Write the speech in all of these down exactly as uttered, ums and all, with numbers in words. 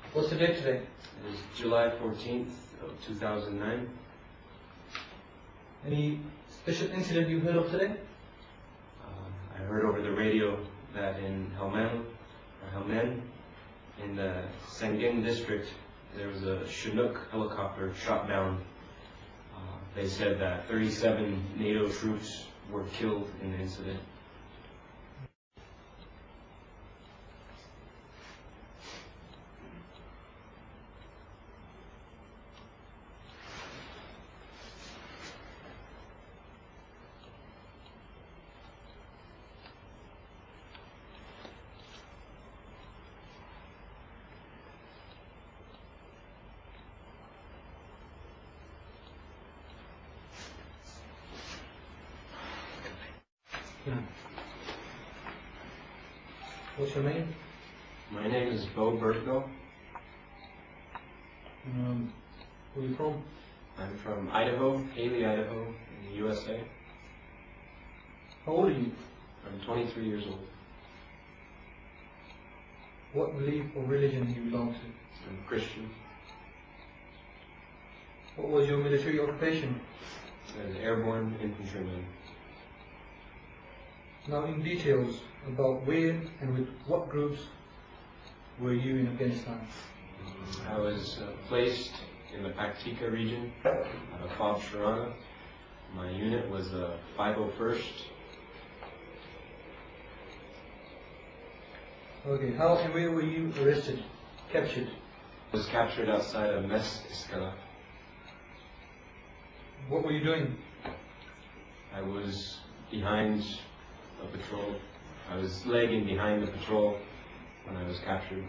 What's the date today? It is July fourteenth of two thousand nine. Any special incident you heard of today? Uh, I heard over the radio that in Helmand, or Helmand, in the Sangin district, there was a Chinook helicopter shot down. Uh, they said that thirty-seven NATO troops were killed in the incident. Yeah. What's your name? My name is Bo Bertko. Um, where are you from? I'm from Idaho, Haley, Idaho, in the U S A. How old are you? I'm twenty-three years old. What belief or religion do you belong to? I'm Christian. What was your military occupation? I'm an airborne infantryman. Now in details about where and with what groups were you in Afghanistan? I was uh, placed in the Paktika region out of Fob Sharana. My unit was uh, five oh first. Okay, how and where were you arrested, captured? I was captured outside of Mes Iskala. What were you doing? I was behind a patrol. I was lagging behind the patrol when I was captured.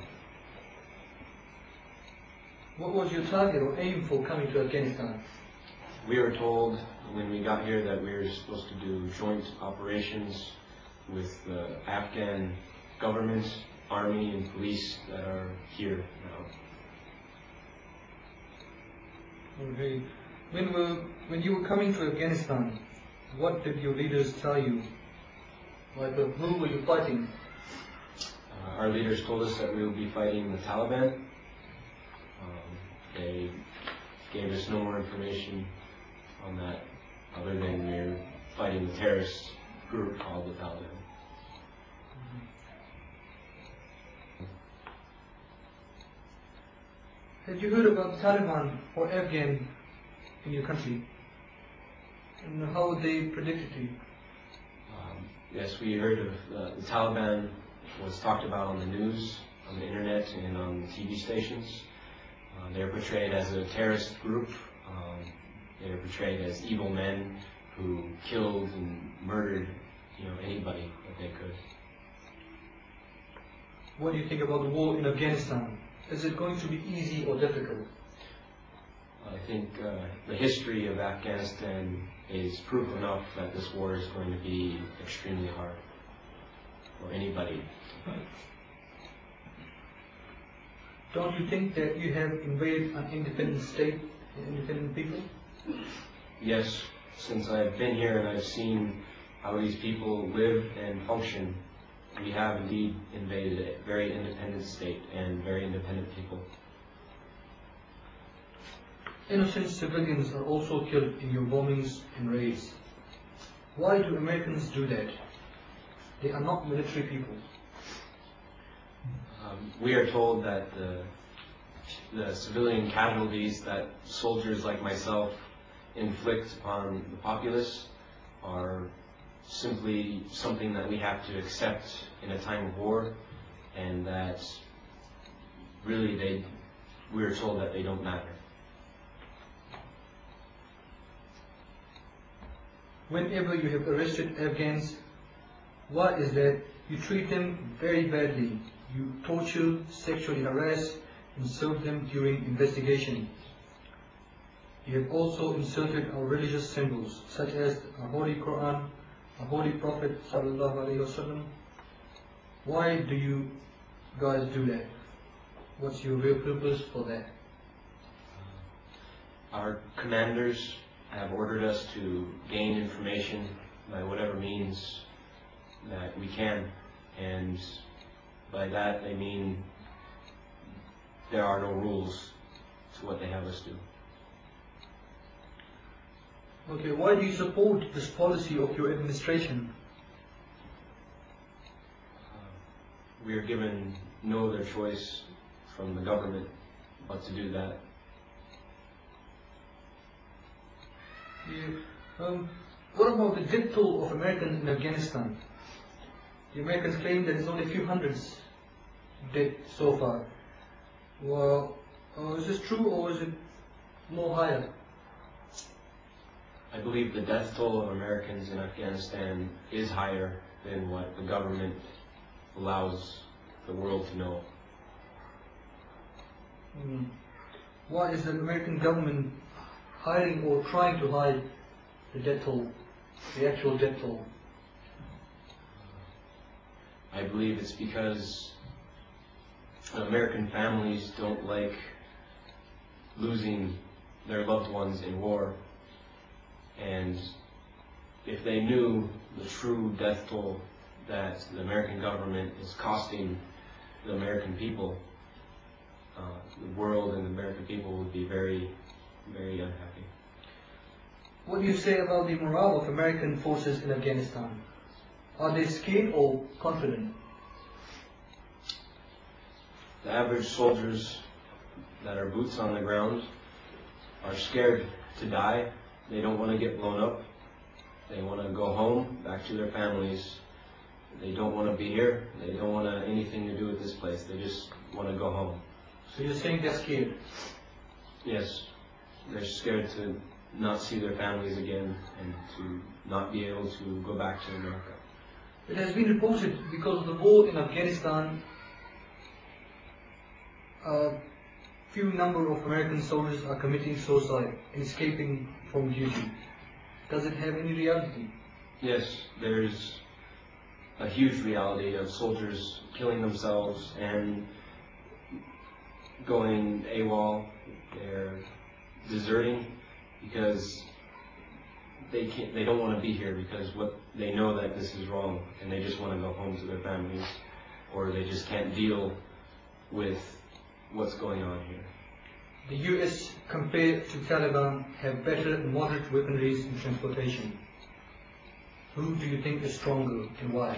What was your target or aim for coming to Afghanistan? We were told when we got here that we were supposed to do joint operations with the Afghan government, army, and police that are here now. Okay. When, were, when you were coming to Afghanistan, what did your leaders tell you? Like, uh, who were you fighting? Uh, our leaders told us that we would be fighting the Taliban. Um, they gave us no more information on that other than we were fighting the terrorist group called the Taliban. Had you heard about the Taliban or Afghan in your country? And how they predicted to you? Um, yes, we heard of uh, the Taliban was talked about on the news, on the internet, and on T V stations. Uh, they are portrayed as a terrorist group. Um, they are portrayed as evil men who killed and murdered, you know, anybody that they could. What do you think about the war in Afghanistan? Is it going to be easy or difficult? I think uh, the history of Afghanistan is proof enough that this war is going to be extremely hard for anybody. Don't you think that you have invaded an independent state and independent people? Yes, since I've been here and I've seen how these people live and function, we have indeed invaded a very independent state and very independent people. Innocent civilians are also killed in your bombings and raids. Why do Americans do that? They are not military people. Um, we are told that the, the civilian casualties that soldiers like myself inflict on the populace are simply something that we have to accept in a time of war, and that really they, we are told that they don't matter. Whenever you have arrested Afghans, why is that you treat them very badly? You torture, sexually harass, and serve them during investigation. You have also insulted our religious symbols, such as a Holy Quran, a Holy Prophet Sallallahu Alaihi Wasallam. Why do you guys do that? What's your real purpose for that? Our commanders have ordered us to gain information by whatever means that we can, and by that they mean there are no rules to what they have us do. Okay, why do you support this policy of your administration? Uh, we are given no other choice from the government but to do that. Yeah. Um, what about the death toll of Americans in Afghanistan? The Americans claim that there's only a few hundreds dead so far. Well, uh, is this true or is it more higher? I believe the death toll of Americans in Afghanistan is higher than what the government allows the world to know. Mm. Why is the American government hiding or trying to hide the death toll, the actual death toll? I believe it's because American families don't like losing their loved ones in war, and if they knew the true death toll that the American government is costing the American people, uh, the world and the American people would be very, very unhappy. What do you say about the morale of American forces in Afghanistan? Are they scared or confident? The average soldiers that are boots on the ground are scared to die. They don't want to get blown up. They want to go home, back to their families. They don't want to be here. They don't want to, anything to do with this place. They just want to go home. So you're saying they're scared? Yes. They're scared to not see their families again and to not be able to go back to America. It has been reported because of the war in Afghanistan, a few number of American soldiers are committing suicide and escaping from duty. Does it have any reality? Yes, there's a huge reality of soldiers killing themselves and going AWOL. They're deserting because they can't, they don't want to be here because what they know that this is wrong and they just want to go home to their families, or they just can't deal with what's going on here. The U S compared to Taliban have better and moderate weaponries and transportation. Who do you think is stronger and why?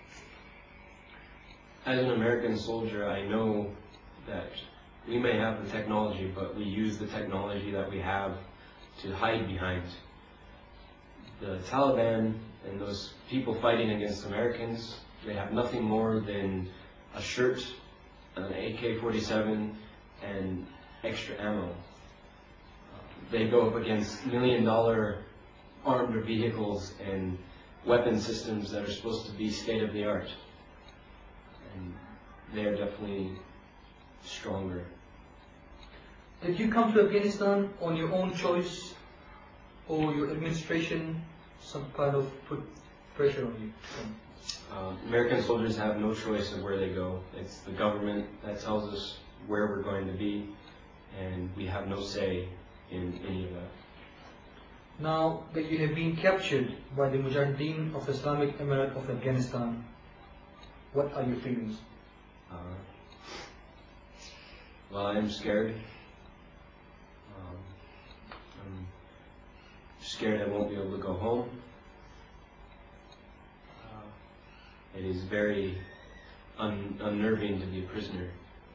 As an American soldier, I know that we may have the technology, but we use the technology that we have to hide behind. The Taliban and those people fighting against Americans, they have nothing more than a shirt, an A K forty-seven, and extra ammo. Uh, they go up against million dollar armed vehicles and weapon systems that are supposed to be state of the art. And they're definitely stronger. Did you come to Afghanistan on your own choice, or your administration some kind of put pressure on you? Uh, American soldiers have no choice of where they go. It's the government that tells us where we're going to be, and we have no say in any of that. Now that you have been captured by the Mujahideen of Islamic Emirate of Afghanistan, what are your feelings? Uh, well, I am scared. Um, I'm scared I won't be able to go home. Uh, it is very un unnerving to be a prisoner.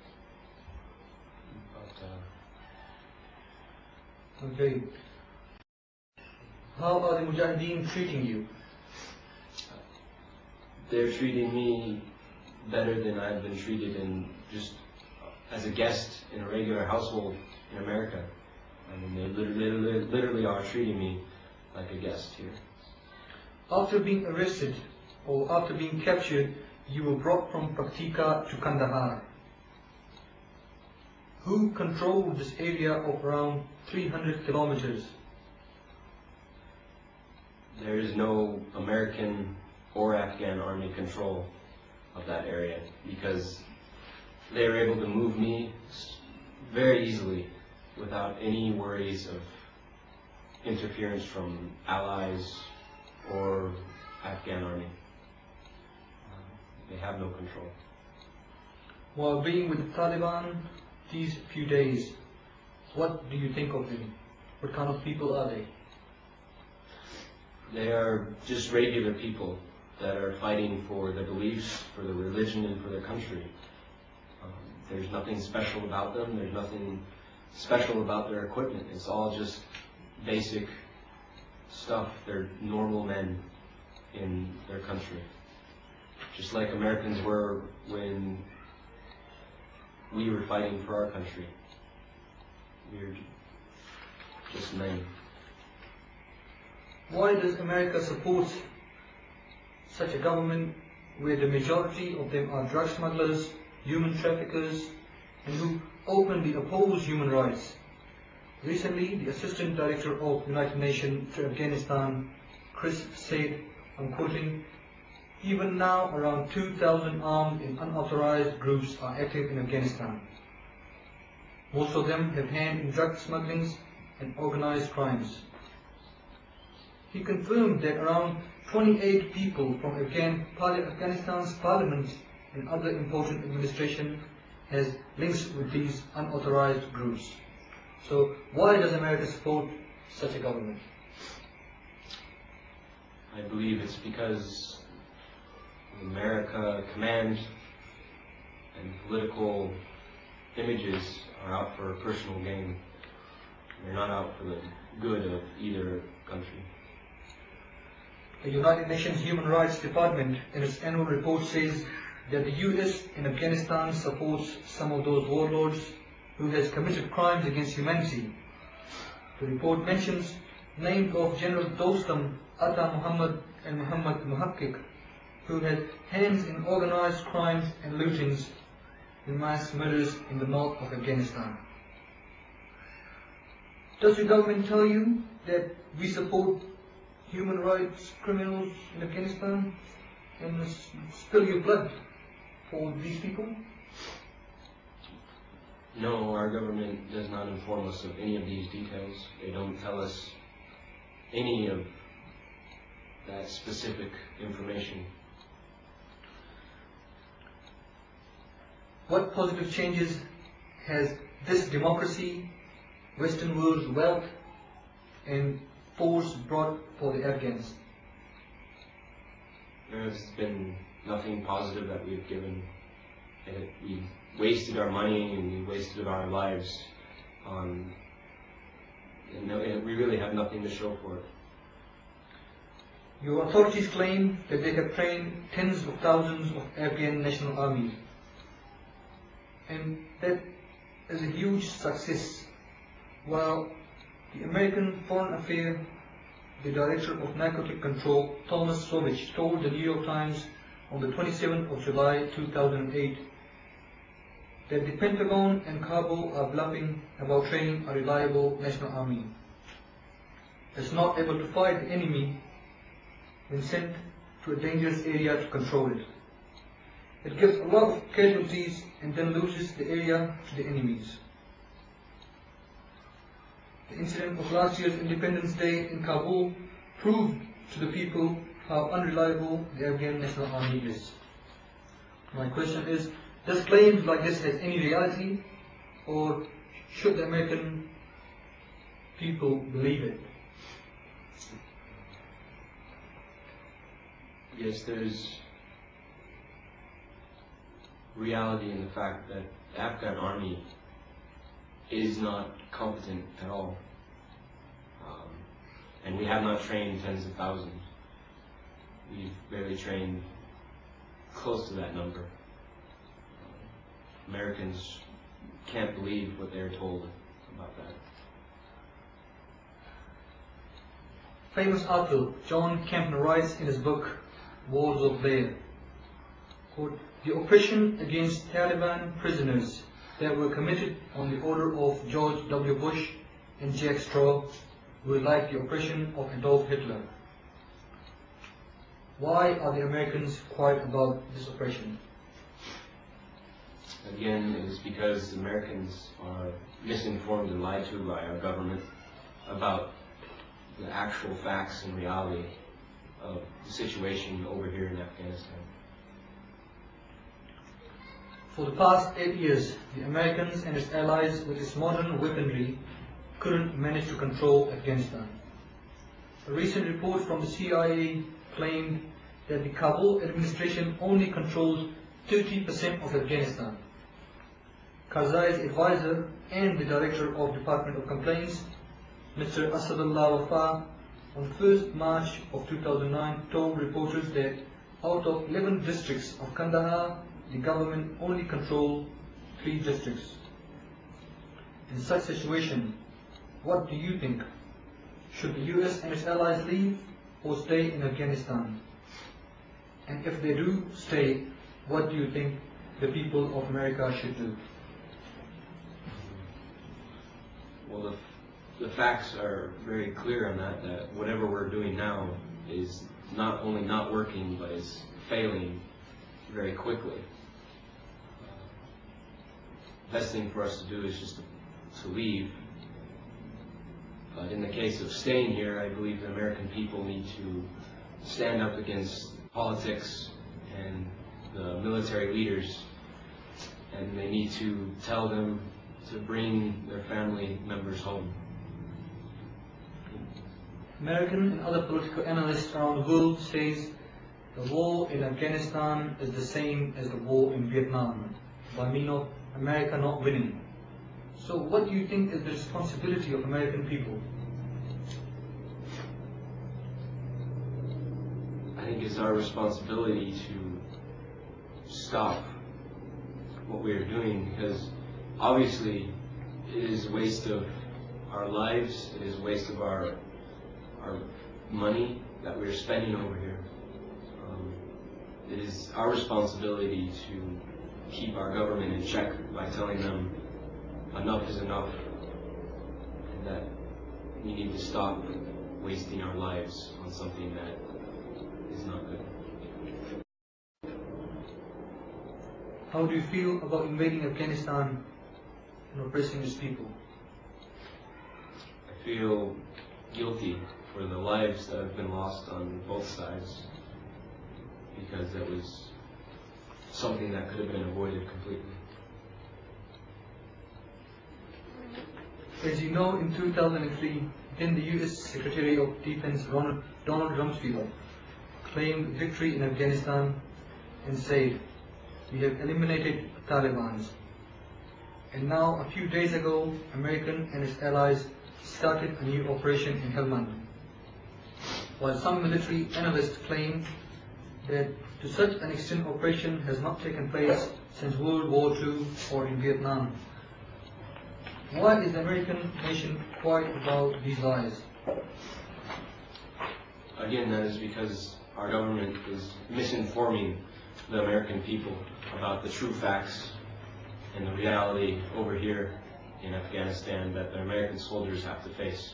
But, uh, Okay. How are the Mujahideen treating you? They're treating me better than I've been treated in just as a guest in a regular household in America. I mean, they literally, literally are treating me like a guest here. After being arrested or after being captured, you were brought from Paktika to Kandahar. Who controlled this area of around three hundred kilometers? There is no American or Afghan army control of that area because they were able to move me very easily without any worries of interference from allies or Afghan army. Uh, they have no control. While being with the Taliban, these few days, what do you think of them? What kind of people are they? They are just regular people that are fighting for their beliefs, for their religion, and for their country. Um, there's nothing special about them. There's nothing special about their equipment. It's all just basic stuff. They're normal men in their country. Just like Americans were when we were fighting for our country. We're just men. Why does America support such a government where the majority of them are drug smugglers, human traffickers, and who openly oppose human rights? Recently, the Assistant Director of United Nations to Afghanistan, Chris, said, I'm quoting, even now around two thousand armed and unauthorized groups are active in Afghanistan. Most of them have hand in drug smugglings and organized crimes. He confirmed that around twenty-eight people from Afghan, Afghanistan's parliament and other important administration has links with these unauthorized groups. So why does America support such a government? I believe it's because America command and political images are out for personal gain. They're not out for the good of either country. The United Nations Human Rights Department in its annual report says that the U S in Afghanistan supports some of those warlords who has committed crimes against humanity. The report mentions names of General Dostum, Atta Muhammad and Muhammad Muhakkik, who had hands in organized crimes and lootings and mass murders in the north of Afghanistan. Does your government tell you that we support human rights criminals in Afghanistan and spill your blood for these people? No, our government does not inform us of any of these details. They don't tell us any of that specific information. What positive changes has this democracy, Western world's wealth and force brought for the Afghans? There's been nothing positive that we've given. It, we've wasted our money and we wasted our lives on, and no, we really have nothing to show for it. Your authorities claim that they have trained tens of thousands of Afghan National Army, and that is a huge success. While the American Foreign Affairs, the Director of Narcotic Control, Thomas Sovich, told the New York Times on the twenty-seventh of July two thousand eight that the Pentagon and Kabul are bluffing about training a reliable national army. It's not able to fight the enemy when sent to a dangerous area to control it. It gives a lot of casualties and then loses the area to the enemies. The incident of last year's Independence Day in Kabul proved to the people how unreliable the Afghan National Army is. My question is, does claims like this have any reality, or should the American people believe it? Yes, there's reality in the fact that the Afghan army is not competent at all. Um, and we have not trained tens of thousands. We've barely trained close to that number. Um, Americans can't believe what they're told about that. Famous author John Campbell writes in his book, Walls of Blair, quote, the oppression against Taliban prisoners that were committed on the order of George W. Bush and Jack Straw were like the oppression of Adolf Hitler. Why are the Americans quiet about this oppression? Again, it is because Americans are misinformed and lied to by our government about the actual facts and reality of the situation over here in Afghanistan. For the past eight years, the Americans and its allies with its modern weaponry couldn't manage to control Afghanistan. A recent report from the C I A claimed that the Kabul administration only controls thirty percent of Afghanistan. Karzai's advisor and the director of Department of Complaints, Mister Asadullah Wafa, on first March of two thousand nine told reporters that out of eleven districts of Kandahar, the government only controls three districts. In such situation, what do you think? Should the U S and its allies leave or stay in Afghanistan? And if they do stay, what do you think the people of America should do? Well, the, the facts are very clear on that, that whatever we're doing now is not only not working, but is failing very quickly. Uh, best thing for us to do is just to, to leave. But in the case of staying here, I believe the American people need to stand up against politics and the military leaders, and they need to tell them to bring their family members home. American and other political analysts around the world says the war in Afghanistan is the same as the war in Vietnam, by means of America not winning. So what do you think is the responsibility of American people? I think it's our responsibility to stop what we are doing, because obviously it is a waste of our lives, it is a waste of our our money that we're spending over here. Um, it is our responsibility to keep our government in check by telling them enough is enough, and that we need to stop wasting our lives on something that is not good. How do you feel about invading Afghanistan and oppressing its people? I feel guilty for the lives that have been lost on both sides, because it was something that could have been avoided completely. As you know, in two thousand three, then the U S Secretary of Defense Ronald, Donald Rumsfeld claimed victory in Afghanistan and said, "We have eliminated the Taliban." And now, a few days ago, American and its allies started a new operation in Helmand. While some military analysts claim that to such an extent operation has not taken place since World War Two or in Vietnam. Why is the American nation quiet about these lies? Again, that is because our government is misinforming the American people about the true facts and the reality over here in Afghanistan that the American soldiers have to face.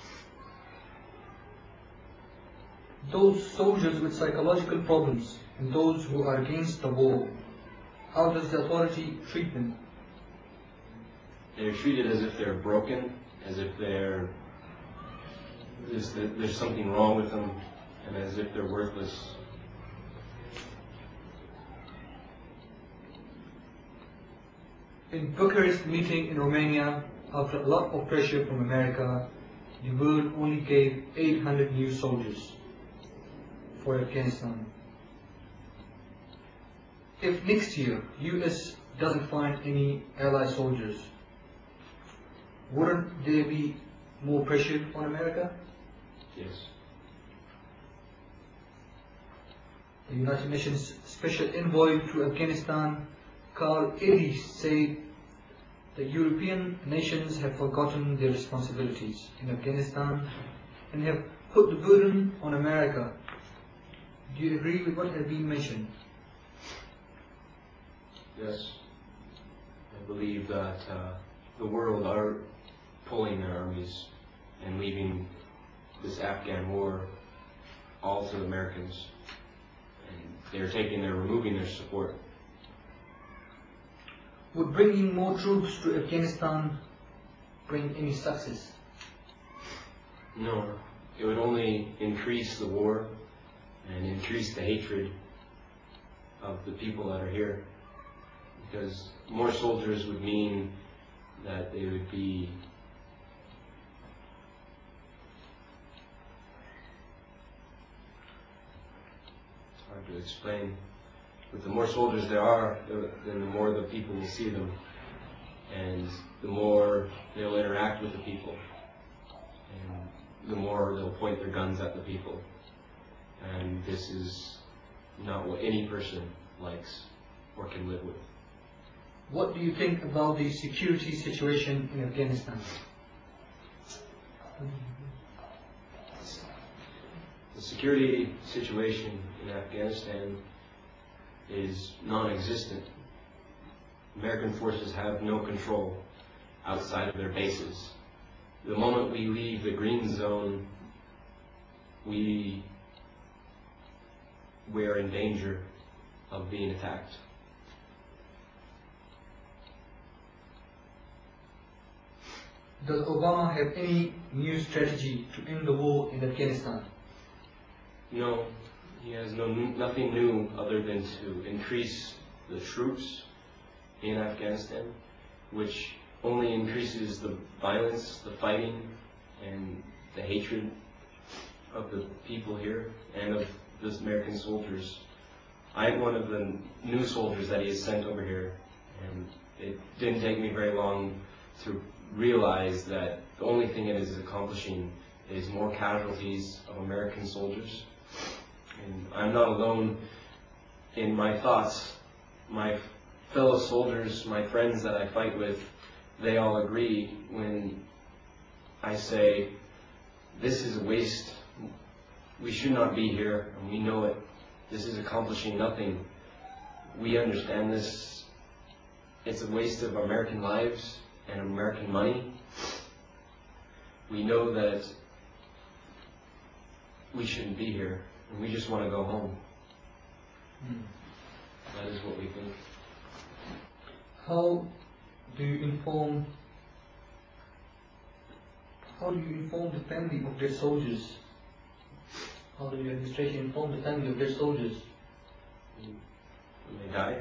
Those soldiers with psychological problems and those who are against the war, how does the authority treat them? They're treated as if they're broken, as if they're there's, there's something wrong with them, and as if they're worthless. In Bucharest meeting in Romania, after a lot of pressure from America, the world only gave eight hundred new soldiers for Afghanistan. If next year U S doesn't find any Allied soldiers, wouldn't there be more pressure on America? Yes. The United Nations Special Envoy to Afghanistan, Carl Eddy, said the European nations have forgotten their responsibilities in Afghanistan and have put the burden on America. Do you agree with what has been mentioned? Yes. I believe that uh, the world are pulling their armies and leaving this Afghan war all to the Americans. And they're taking, they're removing their support. Would bringing more troops to Afghanistan bring any success? No. It would only increase the war and increase the hatred of the people that are here. because more soldiers would mean that they would be it's hard to explain, but the more soldiers there are, the, then the more the people will see them, and the more they'll interact with the people, and the more they'll point their guns at the people. And this is not what any person likes or can live with. What do you think about the security situation in Afghanistan? The security situation in Afghanistan is non-existent. American forces have no control outside of their bases. The moment we leave the green zone, we we're in danger of being attacked. Does Obama have any new strategy to end the war in Afghanistan? No, he has no nothing new other than to increase the troops in Afghanistan, which only increases the violence, the fighting, and the hatred of the people here and of the American soldiers. I'm one of the new soldiers that he has sent over here, and it didn't take me very long to realize that the only thing it is accomplishing is more casualties of American soldiers. And I'm not alone in my thoughts. My fellow soldiers, my friends that I fight with, they all agree when I say, this is a waste. We should not be here, and we know it. This is accomplishing nothing. We understand this. It's a waste of American lives and American money. We know that we shouldn't be here, and we just want to go home. Mm. That is what we think. How do you inform how do you inform the family of their soldiers? How does the administration inform the family of their soldiers? When they die?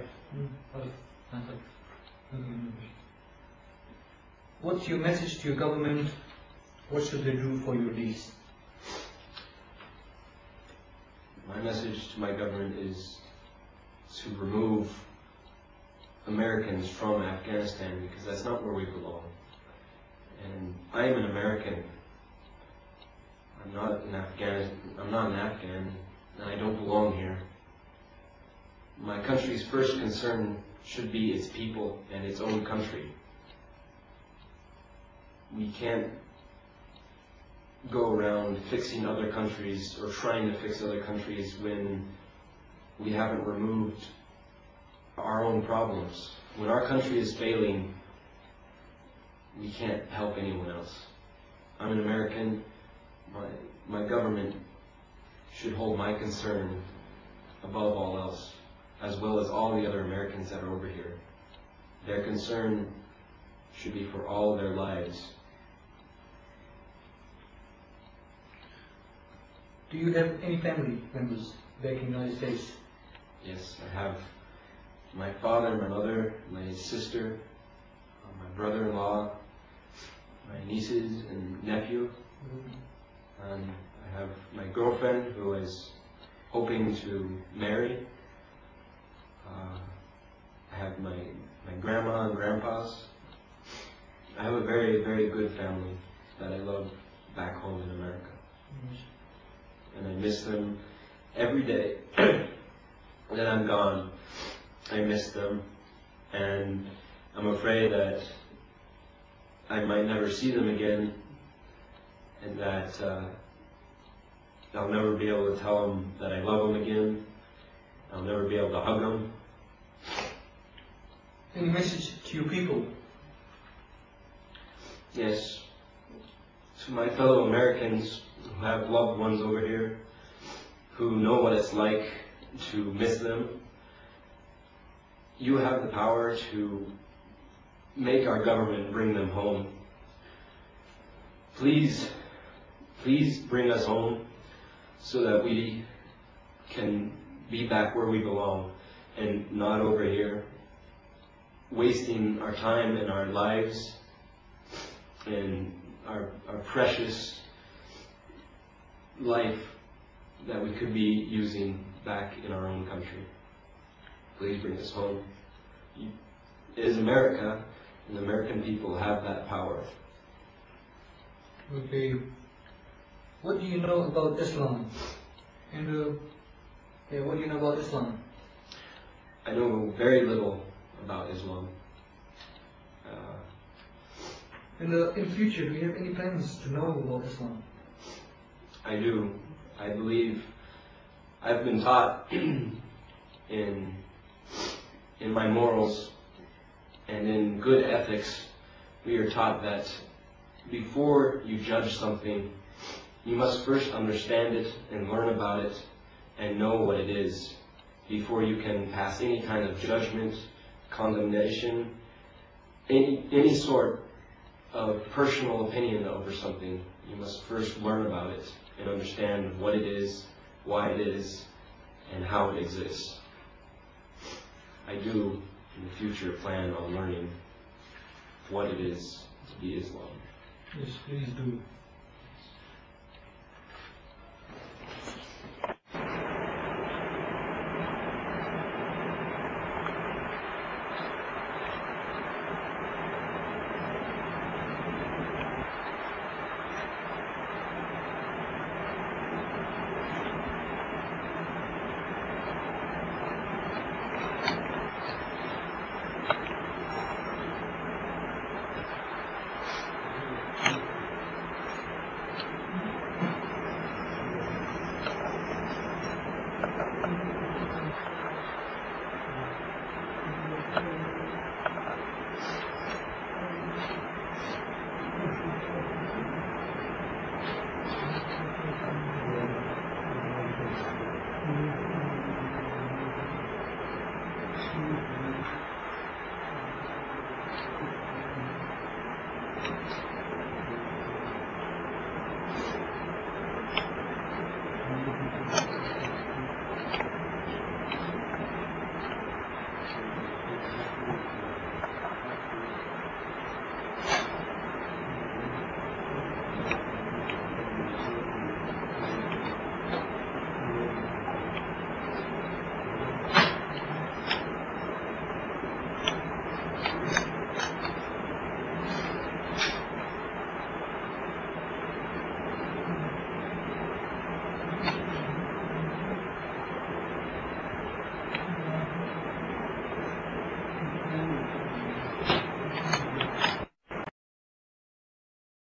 Mm. What's your message to your government? What should they do for your release? My message to my government is to remove Americans from Afghanistan, because that's not where we belong. And I am an American. I'm not an Afghan. I'm not an Afghan, and I don't belong here. My country's first concern should be its people and its own country. We can't go around fixing other countries or trying to fix other countries when we haven't removed our own problems. When our country is failing, we can't help anyone else. I'm an American. My, my government should hold my concern above all else, as well as all the other Americans that are over here. Their concern should be for all their lives. Do you have any family members back in the United States? Yes, I have my father, my mother, my sister, uh, my brother-in-law, my nieces and nephew. Mm-hmm. And I have my girlfriend who is hoping to marry. Uh, I have my, my grandma and grandpas. I have a very, very good family that I love back home in America. Mm-hmm. And I miss them every day that I'm gone. I miss them, and I'm afraid that I might never see them again, and that uh, I'll never be able to tell them that I love them again. I'll never be able to hug them. Any message to your people? Yes. To my fellow Americans who have loved ones over here, who know what it's like to miss them, you have the power to make our government bring them home. Please, please bring us home so that we can be back where we belong and not over here. wasting our time and our lives and our, our precious life that we could be using back in our own country. Please bring us home. It is America, and the American people have that power. Okay. What do you know about Islam? And uh, yeah, what do you know about Islam? I know very little about Islam. Uh, And uh, in future, do you have any plans to know about Islam? I do. I believe I've been taught in in my morals and in good ethics, we are taught that before you judge something, you must first understand it and learn about it and know what it is before you can pass any kind of judgment, condemnation, any any sort of personal opinion over something. You must first learn about it and understand what it is, why it is, and how it exists. I do, in the future, plan on learning what it is to be Islam. Yes, please do.